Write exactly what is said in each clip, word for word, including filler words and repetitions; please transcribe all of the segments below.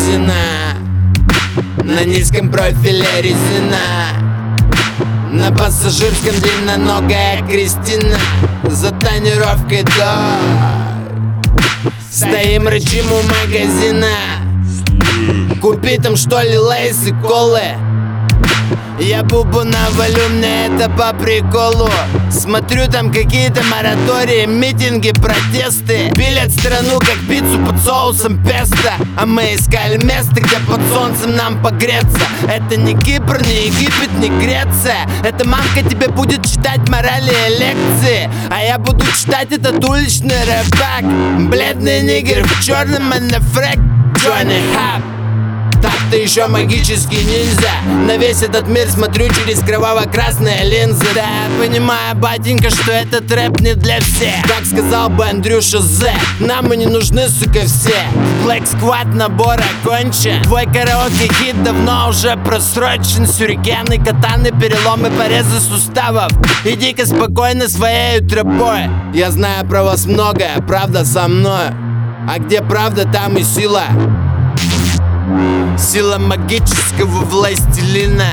резина, на низком профиле резина, на пассажирском длинноногая Кристина, за тонировкой дождь. Стоим, рычим у магазина, купи там что ли лейс и колы. Я бубу навалю, мне это по приколу. Смотрю, там какие-то моратории, митинги, протесты. Пилят страну, как пиццу под соусом песто. А мы искали место, где под солнцем нам погреться. Это не Кипр, не Египет, не Греция. Это мамка тебе будет читать морали и лекции, а я буду читать этот уличный рэпак. Бледный нигер в черном манафрек Джонни Хаб. Так-то еще магически нельзя. На весь этот мир смотрю через кроваво-красные линзы. Да, я понимаю, батенька, что этот рэп не для всех. Как сказал бы Андрюша З, нам и не нужны, сука, все. Black Squad набор окончен. Твой караоке-хит давно уже просрочен. Сюрикены, катаны, переломы, порезы суставов. Иди-ка спокойно своей тропой. Я знаю про вас многое, правда со мной. А где правда, там и сила. Сила магического властелина.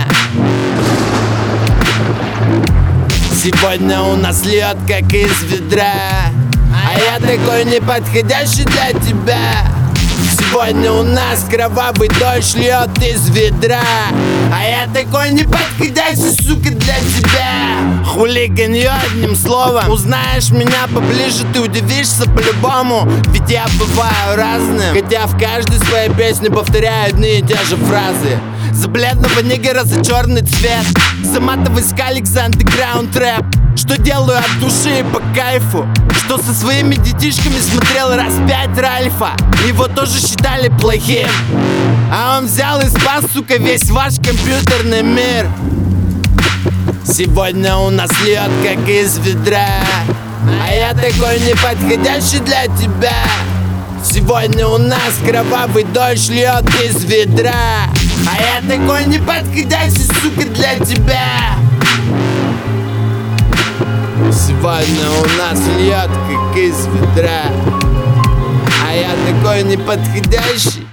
Сегодня у нас льет, как из ведра, а я такой неподходящий для тебя. Сегодня у нас кровавый дождь льет из ведра, а я такой неподходящий, сука, для тебя. Хулиганье одним словом. Узнаешь меня поближе, ты удивишься по-любому. Ведь я бываю разным, хотя в каждой своей песне повторяю одни и те же фразы. За бледного нигера, за черный цвет, за матовый скалик, за андеграунд рэп. Что делаю от души и по кайфу, что со своими детишками смотрел раз пять Ральфа. Его тоже считали плохим, а он взял и спас, сука, весь ваш компьютерный мир. Сегодня у нас льет, как из ведра, а я такой неподходящий для тебя. Сегодня у нас кровавый дождь льет из ведра, а я такой неподходящий, сука, для тебя. Сегодня у нас льет, как из ведра, а я такой неподходящий